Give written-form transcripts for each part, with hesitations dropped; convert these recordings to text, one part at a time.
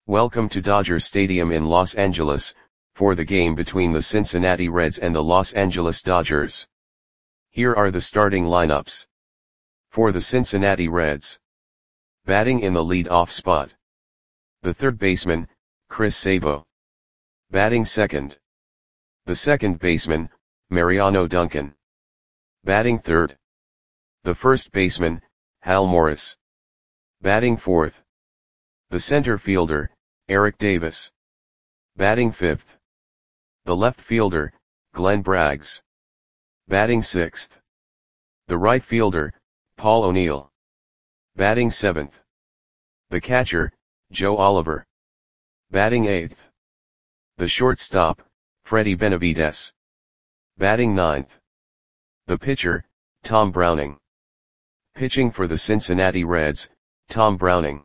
Welcome to Dodger Stadium in Los Angeles, for the game between the Cincinnati Reds and the Los Angeles Dodgers. Here are the starting lineups. For the Cincinnati Reds. Batting in the lead-off spot. The third baseman, Chris Sabo. Batting second. The second baseman, Mariano Duncan. Batting third. The first baseman, Hal Morris. Batting fourth. The center fielder, Eric Davis. Batting fifth. The left fielder, Glenn Braggs. Batting sixth. The right fielder, Paul O'Neill. Batting seventh. The catcher, Joe Oliver. Batting eighth. The shortstop, Freddie Benavides. Batting ninth. The pitcher, Tom Browning. Pitching for the Cincinnati Reds, Tom Browning.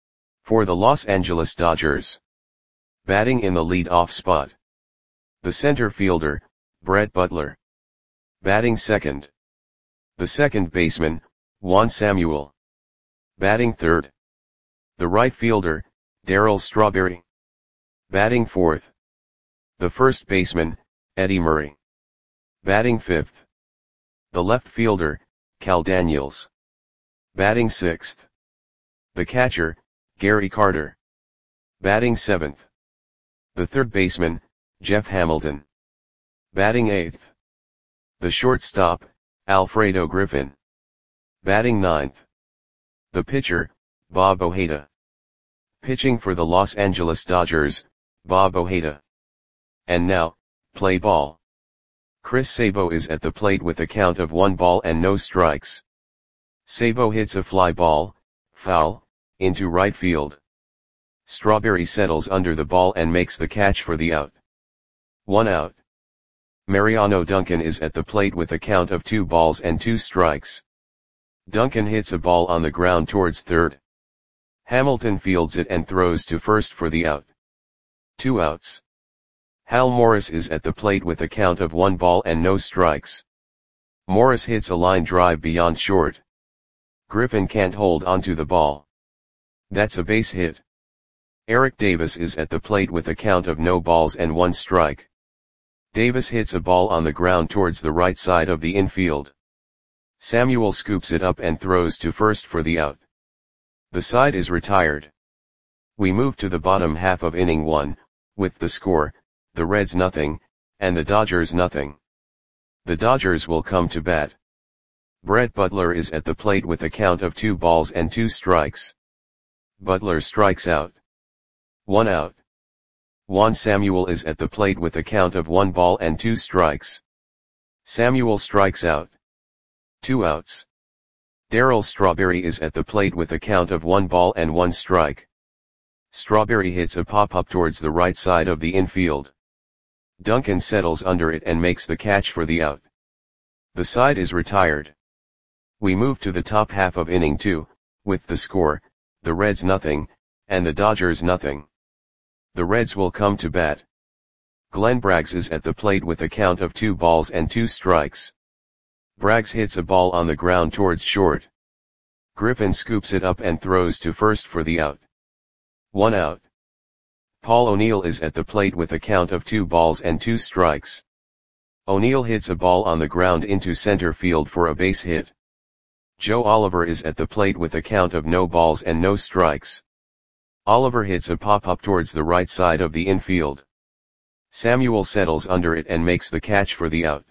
For the Los Angeles Dodgers. Batting in the lead-off spot. The center fielder, Brett Butler. Batting second. The second baseman, Juan Samuel. Batting third. The right fielder, Darryl Strawberry. Batting fourth. The first baseman, Eddie Murray. Batting fifth. The left fielder, Cal Daniels. Batting sixth. The catcher, Gary Carter. Batting seventh. The third baseman, Jeff Hamilton. Batting eighth. The shortstop, Alfredo Griffin. Batting ninth. The pitcher, Bob Ojeda. Pitching for the Los Angeles Dodgers, Bob Ojeda. And now, play ball. Chris Sabo is at the plate with a count of 1 ball and no strikes. Sabo hits a fly ball, foul, into right field. Strawberry settles under the ball and makes the catch for the out. 1 out. Mariano Duncan is at the plate with a count of 2 balls and 2 strikes. Duncan hits a ball on the ground towards third. Hamilton fields it and throws to first for the out. 2 outs. Hal Morris is at the plate with a count of 1 ball and no strikes. Morris hits a line drive beyond short. Griffin can't hold onto the ball. That's a base hit. Eric Davis is at the plate with a count of no balls and 1 strike. Davis hits a ball on the ground towards the right side of the infield. Samuel scoops it up and throws to first for the out. The side is retired. We move to the bottom half of inning 1, with the score, the Reds nothing, and the Dodgers nothing. The Dodgers will come to bat. Brett Butler is at the plate with a count of 2 balls and 2 strikes. Butler strikes out. 1 out. Juan Samuel is at the plate with a count of 1 ball and 2 strikes. Samuel strikes out. 2 outs. Darryl Strawberry is at the plate with a count of 1 ball and 1 strike. Strawberry hits a pop-up towards the right side of the infield. Duncan settles under it and makes the catch for the out. The side is retired. We move to the top half of inning 2, with the score, the Reds nothing, and the Dodgers nothing. The Reds will come to bat. Glenn Braggs is at the plate with a count of 2 balls and 2 strikes. Braggs hits a ball on the ground towards short. Griffin scoops it up and throws to first for the out. 1 out. Paul O'Neill is at the plate with a count of 2 balls and 2 strikes. O'Neill hits a ball on the ground into center field for a base hit. Joe Oliver is at the plate with a count of no balls and no strikes. Oliver hits a pop-up towards the right side of the infield. Samuel settles under it and makes the catch for the out.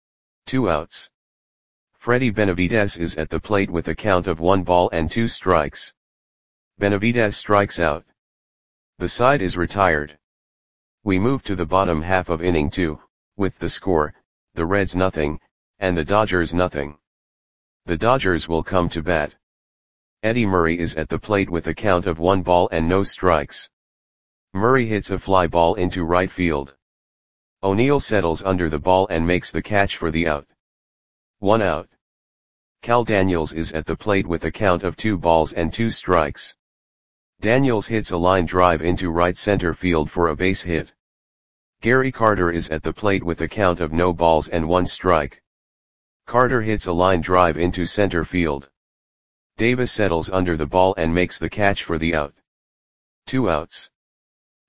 2 outs. Freddie Benavides is at the plate with a count of 1 ball and 2 strikes. Benavides strikes out. The side is retired. We move to the bottom half of inning 2, with the score, the Reds nothing, and the Dodgers nothing. The Dodgers will come to bat. Eddie Murray is at the plate with a count of 1 ball and no strikes. Murray hits a fly ball into right field. O'Neill settles under the ball and makes the catch for the out. 1 out. Cal Daniels is at the plate with a count of 2 balls and 2 strikes. Daniels hits a line drive into right center field for a base hit. Gary Carter is at the plate with a count of no balls and 1 strike. Carter hits a line drive into center field. Davis settles under the ball and makes the catch for the out. 2 outs.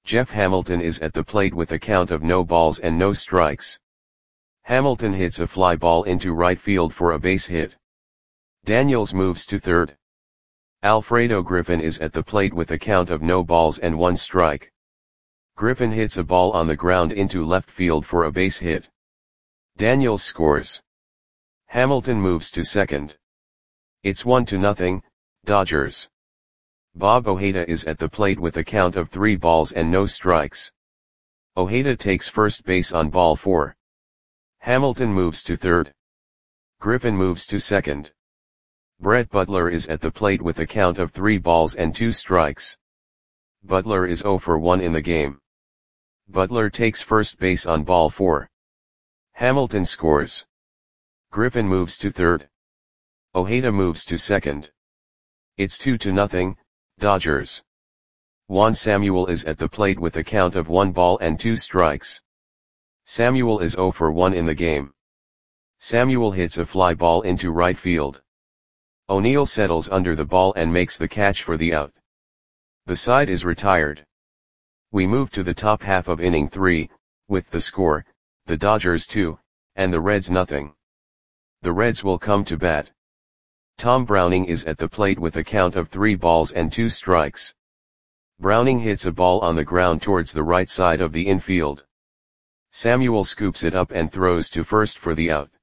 Jeff Hamilton is at the plate with a count of no balls and no strikes. Hamilton hits a fly ball into right field for a base hit. Daniels moves to third. Alfredo Griffin is at the plate with a count of no balls and one strike. Griffin hits a ball on the ground into left field for a base hit. Daniels scores. Hamilton moves to second. It's 1-0, Dodgers. Bob Ojeda is at the plate with a count of 3 balls and no strikes. Ojeda takes first base on ball 4. Hamilton moves to third. Griffin moves to second. Brett Butler is at the plate with a count of 3 balls and 2 strikes. Butler is 0 for 1 in the game. Butler takes first base on ball 4. Hamilton scores. Griffin moves to third. Ojeda moves to second. It's 2-0, Dodgers. Juan Samuel is at the plate with a count of 1 ball and 2 strikes. Samuel is 0 for 1 in the game. Samuel hits a fly ball into right field. O'Neill settles under the ball and makes the catch for the out. The side is retired. We move to the top half of inning 3, with the score, the Dodgers 2, and the Reds nothing. The Reds will come to bat. Tom Browning is at the plate with a count of 3 balls and 2 strikes. Browning hits a ball on the ground towards the right side of the infield. Samuel scoops it up and throws to first for the out.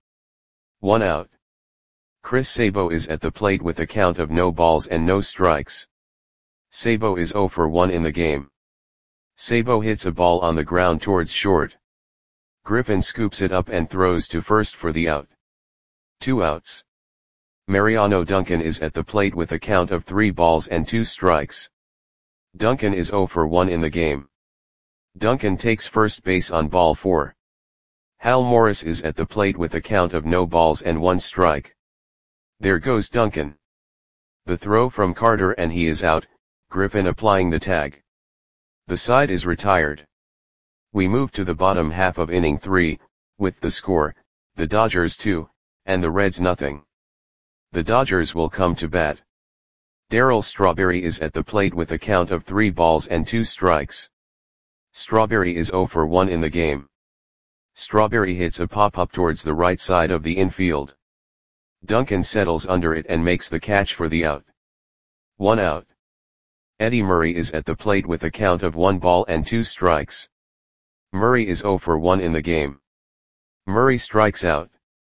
1 out. Chris Sabo is at the plate with a count of no balls and no strikes. Sabo is 0 for 1 in the game. Sabo hits a ball on the ground towards short. Griffin scoops it up and throws to first for the out. 2 outs. Mariano Duncan is at the plate with a count of 3 balls and 2 strikes. Duncan is 0 for 1 in the game. Duncan takes first base on ball 4. Hal Morris is at the plate with a count of no balls and 1 strike. There goes Duncan. The throw from Carter and he is out, Griffin applying the tag. The side is retired. We move to the bottom half of inning 3, with the score, the Dodgers 2, and the Reds nothing. The Dodgers will come to bat. Darryl Strawberry is at the plate with a count of 3 balls and 2 strikes. Strawberry is 0 for 1 in the game. Strawberry hits a pop-up towards the right side of the infield. Duncan settles under it and makes the catch for the out. 1 out. Eddie Murray is at the plate with a count of 1 ball and 2 strikes. Murray is 0 for 1 in the game. Murray strikes out.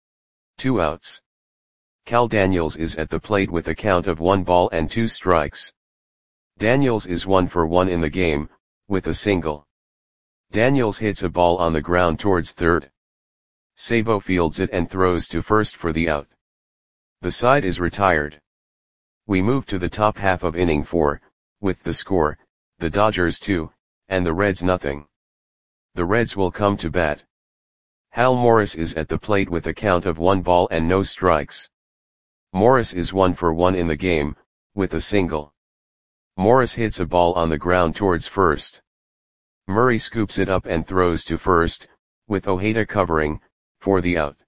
2 outs. Cal Daniels is at the plate with a count of 1 ball and 2 strikes. Daniels is 1 for 1 in the game, with a single. Daniels hits a ball on the ground towards third. Sabo fields it and throws to first for the out. The side is retired. We move to the top half of inning 4, with the score, the Dodgers 2, and the Reds nothing. The Reds will come to bat. Hal Morris is at the plate with a count of 1 ball and no strikes. Morris is 1 for 1 in the game, with a single. Morris hits a ball on the ground towards first. Murray scoops it up and throws to first, with Ojeda covering, for the out.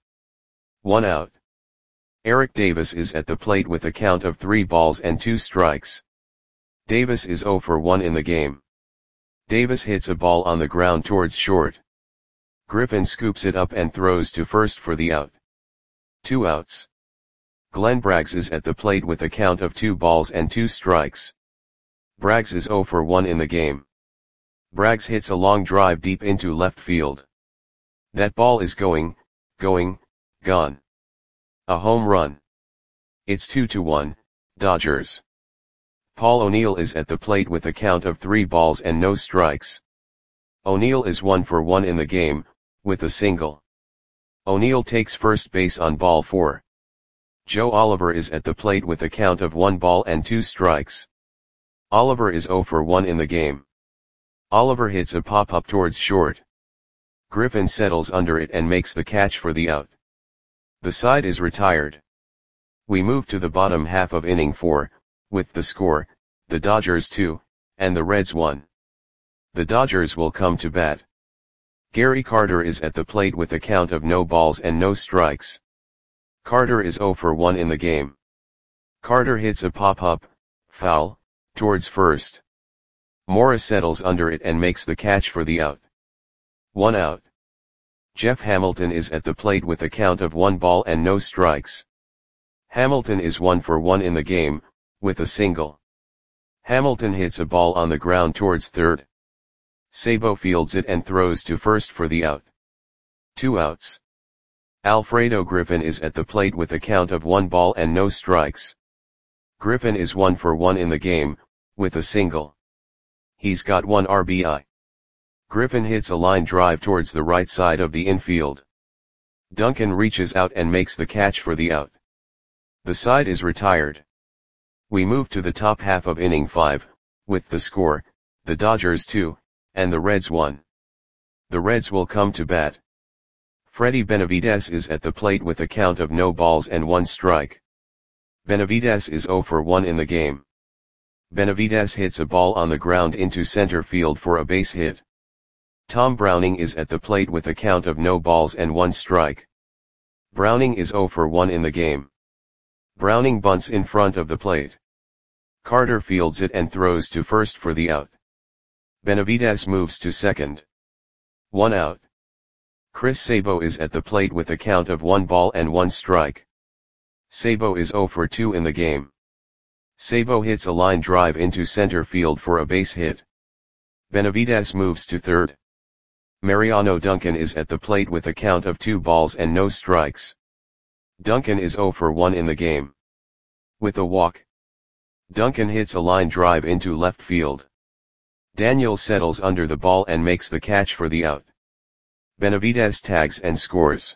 1 out. Eric Davis is at the plate with a count of 3 balls and 2 strikes. Davis is 0 for 1 in the game. Davis hits a ball on the ground towards short. Griffin scoops it up and throws to first for the out. 2 outs. Glenn Braggs is at the plate with a count of 2 balls and 2 strikes. Braggs is 0 for 1 in the game. Braggs hits a long drive deep into left field. That ball is gone. A home run. It's 2-1, Dodgers. Paul O'Neill is at the plate with a count of 3 balls and no strikes. O'Neill is 1 for 1 in the game, with a single. O'Neill takes first base on ball 4. Joe Oliver is at the plate with a count of 1 ball and 2 strikes. Oliver is 0 for 1 in the game. Oliver hits a pop-up towards short. Griffin settles under it and makes the catch for the out. The side is retired. We move to the bottom half of inning 4, with the score, the Dodgers 2, and the Reds 1. The Dodgers will come to bat. Gary Carter is at the plate with a count of no balls and no strikes. Carter is 0 for 1 in the game. Carter hits a pop-up, foul, towards first. Morris settles under it and makes the catch for the out. 1 out. Jeff Hamilton is at the plate with a count of 1 ball and no strikes. Hamilton is 1 for 1 in the game, with a single. Hamilton hits a ball on the ground towards third. Sabo fields it and throws to first for the out. 2 outs. Alfredo Griffin is at the plate with a count of 1 ball and no strikes. Griffin is 1 for 1 in the game, with a single. He's got 1 RBI. Griffin hits a line drive towards the right side of the infield. Duncan reaches out and makes the catch for the out. The side is retired. We move to the top half of inning 5, with the score, the Dodgers 2, and the Reds 1. The Reds will come to bat. Freddie Benavidez is at the plate with a count of no balls and 1 strike. Benavidez is 0 for 1 in the game. Benavidez hits a ball on the ground into center field for a base hit. Tom Browning is at the plate with a count of no balls and 1 strike. Browning is 0 for 1 in the game. Browning bunts in front of the plate. Carter fields it and throws to first for the out. Benavidez moves to second. 1 out. Chris Sabo is at the plate with a count of 1 ball and 1 strike. Sabo is 0 for 2 in the game. Sabo hits a line drive into center field for a base hit. Benavidez moves to third. Mariano Duncan is at the plate with a count of 2 balls and no strikes. Duncan is 0 for 1 in the game. With a walk. Duncan hits a line drive into left field. Daniels settles under the ball and makes the catch for the out. Benavidez tags and scores.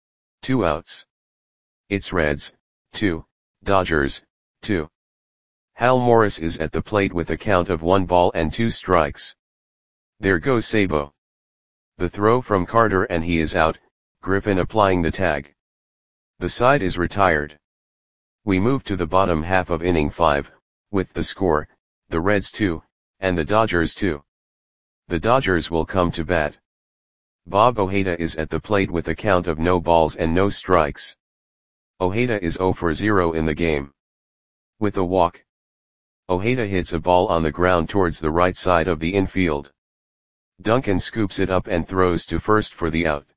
2 outs. It's Reds, 2, Dodgers, 2. Hal Morris is at the plate with a count of 1 ball and 2 strikes. There goes Sabo. The throw from Carter and he is out, Griffin applying the tag. The side is retired. We move to the bottom half of inning 5, with the score, the Reds 2, and the Dodgers 2. The Dodgers will come to bat. Bob Ojeda is at the plate with a count of no balls and no strikes. Ojeda is 0 for 0 in the game. With a walk. Ojeda hits a ball on the ground towards the right side of the infield. Duncan scoops it up and throws to first for the out.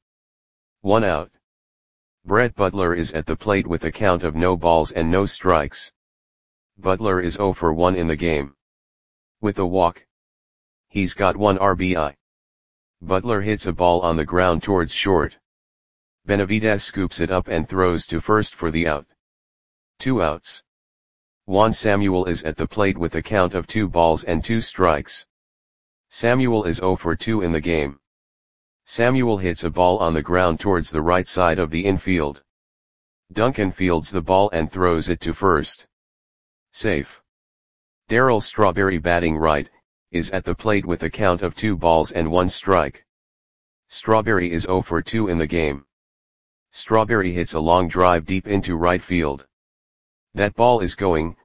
1 out. Brett Butler is at the plate with a count of no balls and no strikes. Butler is 0 for 1 in the game. With a walk. He's got 1 RBI. Butler hits a ball on the ground towards short. Benavidez scoops it up and throws to first for the out. 2 outs. Juan Samuel is at the plate with a count of 2 balls and 2 strikes. Samuel is 0 for 2 in the game. Samuel hits a ball on the ground towards the right side of the infield. Duncan fields the ball and throws it to first. Safe. Darryl Strawberry, batting right, is at the plate with a count of 2 balls and 1 strike. Strawberry is 0 for 2 in the game. Strawberry hits a long drive deep into right field. That ball is gone.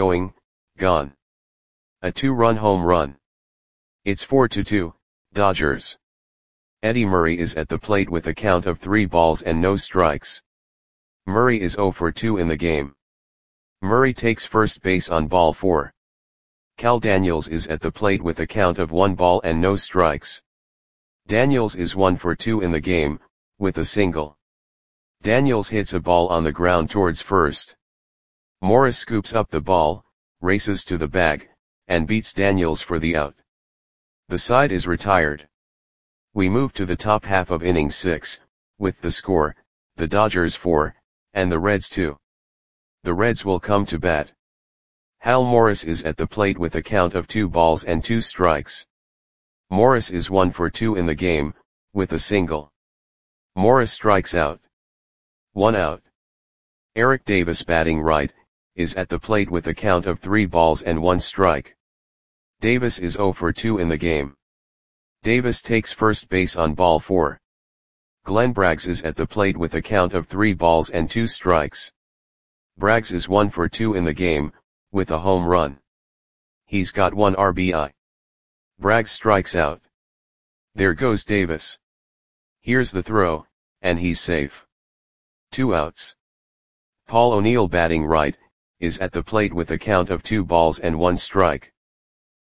A 2-run home run. It's 4-2, Dodgers. Eddie Murray is at the plate with a count of 3 balls and no strikes. Murray is 0 for 2 in the game. Murray takes first base on ball 4. Cal Daniels is at the plate with a count of 1 ball and no strikes. Daniels is 1 for 2 in the game, with a single. Daniels hits a ball on the ground towards first. Morris scoops up the ball, races to the bag, and beats Daniels for the out. The side is retired. We move to the top half of inning 6, with the score, the Dodgers 4, and the Reds 2. The Reds will come to bat. Hal Morris is at the plate with a count of 2 balls and 2 strikes. Morris is 1 for 2 in the game, with a single. Morris strikes out. 1 out. Eric Davis, batting right, is at the plate with a count of 3 balls and 1 strike. Davis is 0 for 2 in the game. Davis takes first base on ball 4. Glenn Braggs is at the plate with a count of 3 balls and 2 strikes. Braggs is 1 for 2 in the game, with a home run. He's got 1 RBI. Braggs strikes out. There goes Davis. Here's the throw, and he's safe. 2 outs. Paul O'Neill, batting right, is at the plate with a count of 2 balls and 1 strike.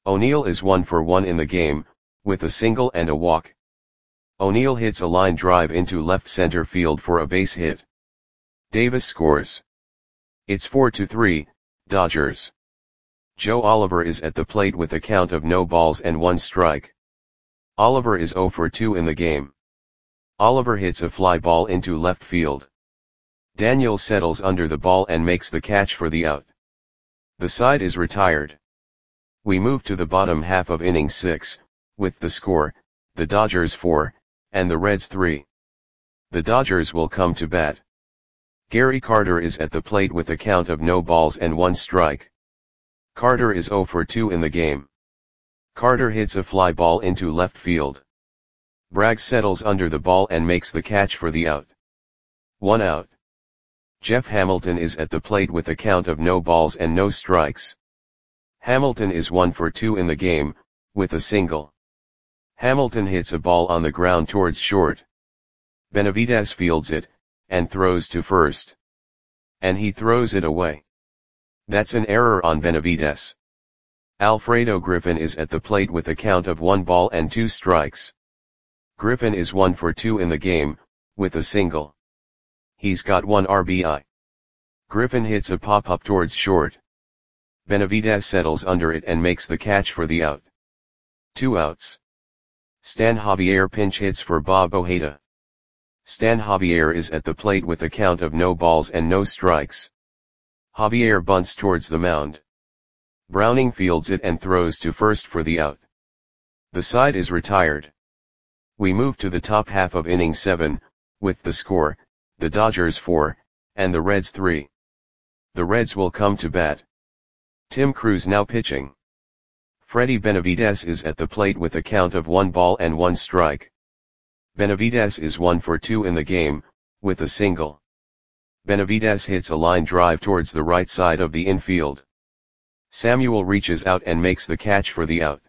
O'Neill is 1 for 1 in the game, with a single and a walk. O'Neill hits a line drive into left center field for a base hit. Davis scores. It's 4-3, Dodgers. Joe Oliver is at the plate with a count of no balls and 1 strike. Oliver is 0 for 2 in the game. Oliver hits a fly ball into left field. Daniels settles under the ball and makes the catch for the out. The side is retired. We move to the bottom half of inning 6, with the score, the Dodgers 4, and the Reds 3. The Dodgers will come to bat. Gary Carter is at the plate with a count of no balls and 1 strike. Carter is 0 for 2 in the game. Carter hits a fly ball into left field. Bragg settles under the ball and makes the catch for the out. 1 out. Jeff Hamilton is at the plate with a count of no balls and no strikes. Hamilton is 1 for 2 in the game, with a single. Hamilton hits a ball on the ground towards short. Benavidez fields it, and throws to first. And he throws it away. That's an error on Benavidez. Alfredo Griffin is at the plate with a count of 1 ball and 2 strikes. Griffin is 1 for 2 in the game, with a single. He's got 1 RBI. Griffin hits a pop-up towards short. Benavidez settles under it and makes the catch for the out. 2 outs. Stan Javier pinch hits for Bob Ojeda. Stan Javier is at the plate with a count of no balls and no strikes. Javier bunts towards the mound. Browning fields it and throws to first for the out. The side is retired. We move to the top half of inning 7, with the score, the Dodgers 4, and the Reds 3. The Reds will come to bat. Tim Crews now pitching. Freddie Benavidez is at the plate with a count of 1 ball and 1 strike. Benavidez is 1 for 2 in the game, with a single. Benavidez hits a line drive towards the right side of the infield. Samuel reaches out and makes the catch for the out.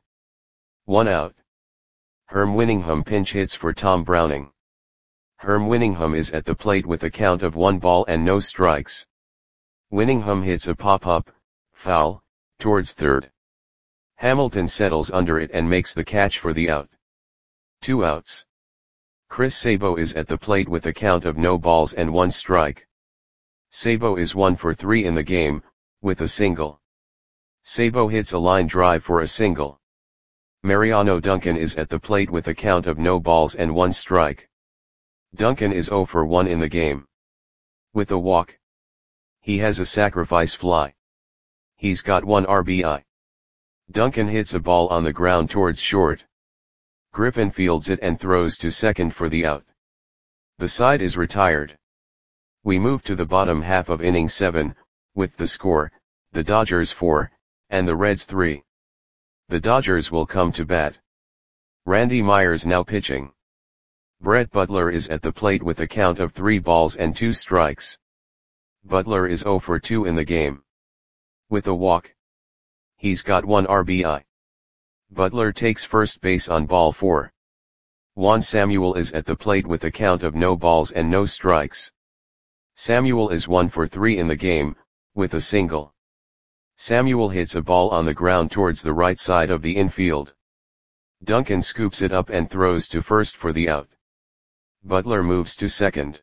1 out. Herm Winningham pinch hits for Tom Browning. Herm Winningham is at the plate with a count of 1 ball and no strikes. Winningham hits a pop-up, foul, towards third. Hamilton settles under it and makes the catch for the out. 2 outs. Chris Sabo is at the plate with a count of no balls and 1 strike. Sabo is 1 for 3 in the game, with a single. Sabo hits a line drive for a single. Mariano Duncan is at the plate with a count of no balls and 1 strike. Duncan is 0 for 1 in the game. With a walk. He has a sacrifice fly. He's got 1 RBI. Duncan hits a ball on the ground towards short. Griffin fields it and throws to second for the out. The side is retired. We move to the bottom half of inning 7, with the score, the Dodgers 4, and the Reds 3. The Dodgers will come to bat. Randy Myers now pitching. Brett Butler is at the plate with a count of 3 balls and 2 strikes. Butler is 0 for 2 in the game. With a walk. He's got 1 RBI. Butler takes first base on ball 4. Juan Samuel is at the plate with a count of no balls and no strikes. Samuel is 1 for 3 in the game, with a single. Samuel hits a ball on the ground towards the right side of the infield. Duncan scoops it up and throws to first for the out. Butler moves to second.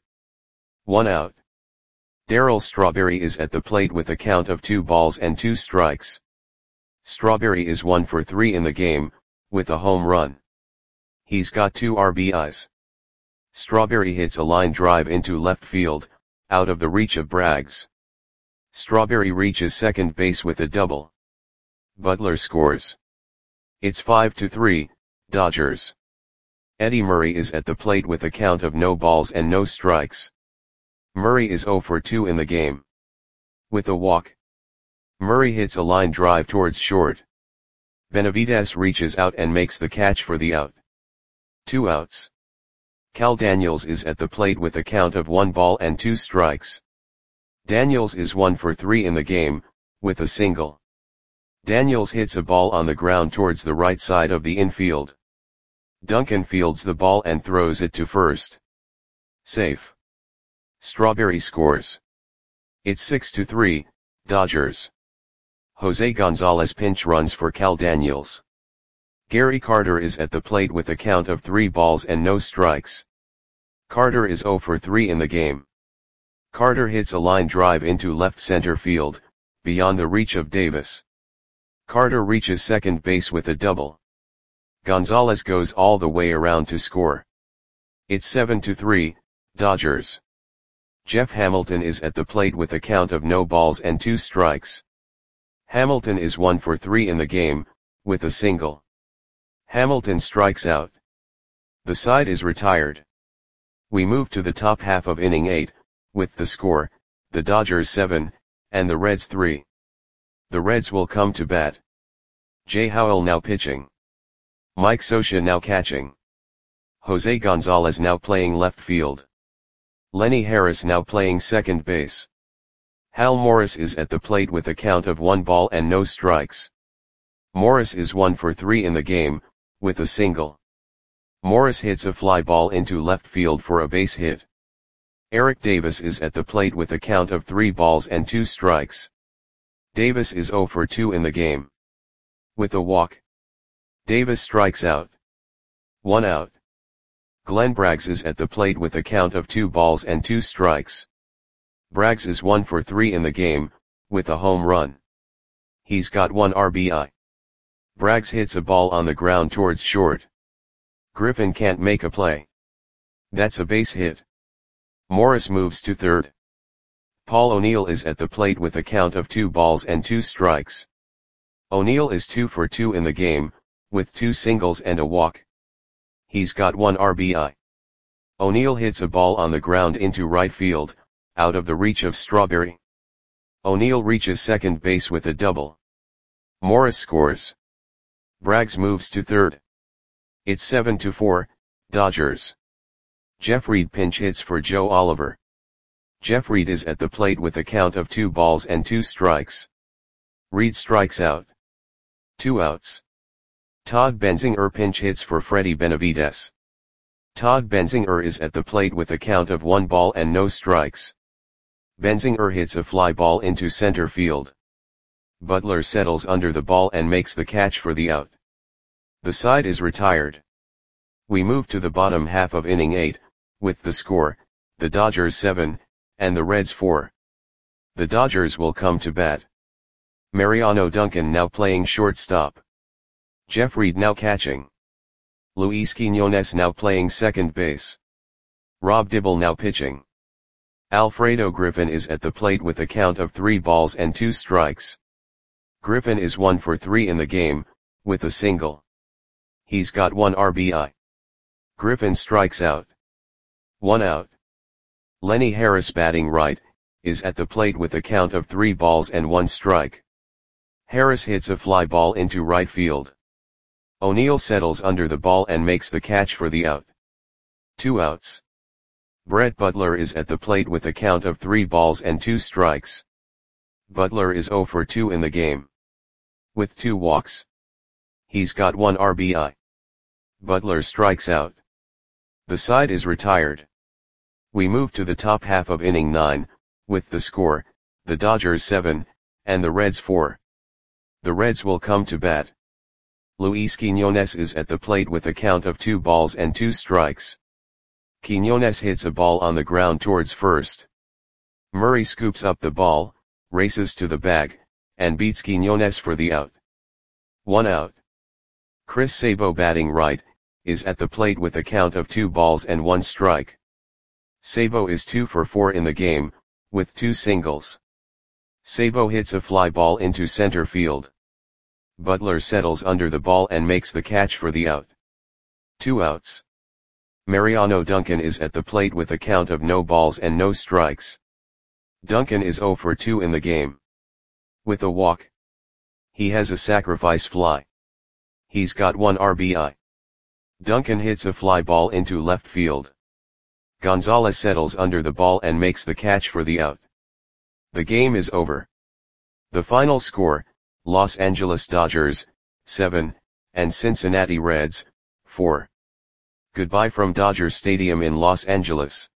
1 out. Darryl Strawberry is at the plate with a count of 2 balls and 2 strikes. Strawberry is 1 for 3 in the game, with a home run. He's got 2 RBIs. Strawberry hits a line drive into left field, out of the reach of Braggs. Strawberry reaches second base with a double. Butler scores. It's 5-3, Dodgers. Eddie Murray is at the plate with a count of no balls and no strikes. Murray is 0 for 2 in the game. With a walk. Murray hits a line drive towards short. Benavidez reaches out and makes the catch for the out. 2 outs. Cal Daniels is at the plate with a count of 1 ball and 2 strikes. Daniels is 1 for 3 in the game, with a single. Daniels hits a ball on the ground towards the right side of the infield. Duncan fields the ball and throws it to first. Safe. Strawberry scores. It's 6-3, Dodgers. Jose Gonzalez pinch runs for Cal Daniels. Gary Carter is at the plate with a count of 3 balls and no strikes. Carter is 0 for 3 in the game. Carter hits a line drive into left center field, beyond the reach of Davis. Carter reaches second base with a double. Gonzalez goes all the way around to score. It's 7-3, Dodgers. Jeff Hamilton is at the plate with a count of no balls and 2 strikes. Hamilton is 1 for 3 in the game, with a single. Hamilton strikes out. The side is retired. We move to the top half of inning 8, with the score, the Dodgers 7, and the Reds 3. The Reds will come to bat. Jay Howell now pitching. Mike Scioscia now catching. Jose Gonzalez now playing left field. Lenny Harris now playing second base. Hal Morris is at the plate with a count of 1 ball and no strikes. Morris is 1 for 3 in the game, with a single. Morris hits a fly ball into left field for a base hit. Eric Davis is at the plate with a count of 3 balls and 2 strikes. Davis is 0 for 2 in the game. With a walk. Davis strikes out. 1 out. Glenn Braggs is at the plate with a count of 2 balls and 2 strikes. Braggs is 1 for 3 in the game, with a home run. He's got 1 RBI. Braggs hits a ball on the ground towards short. Griffin can't make a play. That's a base hit. Morris moves to third. Paul O'Neill is at the plate with a count of 2 balls and 2 strikes. O'Neill is 2 for 2 in the game, with 2 singles and a walk. He's got 1 RBI. O'Neill hits a ball on the ground into right field, out of the reach of Strawberry. O'Neill reaches second base with a double. Morris scores. Braggs moves to third. It's 7-4, Dodgers. Jeff Reed pinch hits for Joe Oliver. Jeff Reed is at the plate with a count of 2 balls and 2 strikes. Reed strikes out. 2 outs. Todd Benzinger pinch hits for Freddie Benavides. Todd Benzinger is at the plate with a count of 1 ball and no strikes. Benzinger hits a fly ball into center field. Butler settles under the ball and makes the catch for the out. The side is retired. We move to the bottom half of inning 8, with the score, the Dodgers 7, and the Reds 4. The Dodgers will come to bat. Mariano Duncan now playing shortstop. Jeff Reed now catching. Luis Quiñones now playing second base. Rob Dibble now pitching. Alfredo Griffin is at the plate with a count of 3 balls and 2 strikes. Griffin is 1 for 3 in the game, with a single. He's got 1 RBI. Griffin strikes out. 1 out. Lenny Harris batting right, is at the plate with a count of 3 balls and 1 strike. Harris hits a fly ball into right field. O'Neill settles under the ball and makes the catch for the out. 2 outs. Brett Butler is at the plate with a count of 3 balls and 2 strikes. Butler is 0 for 2 in the game. With 2 walks. He's got 1 RBI. Butler strikes out. The side is retired. We move to the top half of inning 9, with the score, the Dodgers 7, and the Reds 4. The Reds will come to bat. Luis Quiñones is at the plate with a count of 2 balls and 2 strikes. Quiñones hits a ball on the ground towards first. Murray scoops up the ball, races to the bag, and beats Quiñones for the out. 1 out. Chris Sabo batting right, is at the plate with a count of 2 balls and 1 strike. Sabo is 2 for 4 in the game, with 2 singles. Sabo hits a fly ball into center field. Butler settles under the ball and makes the catch for the out. 2 outs. Mariano Duncan is at the plate with a count of no balls and no strikes. Duncan is 0 for 2 in the game. With a walk. He has a sacrifice fly. He's got 1 RBI. Duncan hits a fly ball into left field. Gonzalez settles under the ball and makes the catch for the out. The game is over. The final score, Los Angeles Dodgers, 7, and Cincinnati Reds, 4. Goodbye from Dodger Stadium in Los Angeles.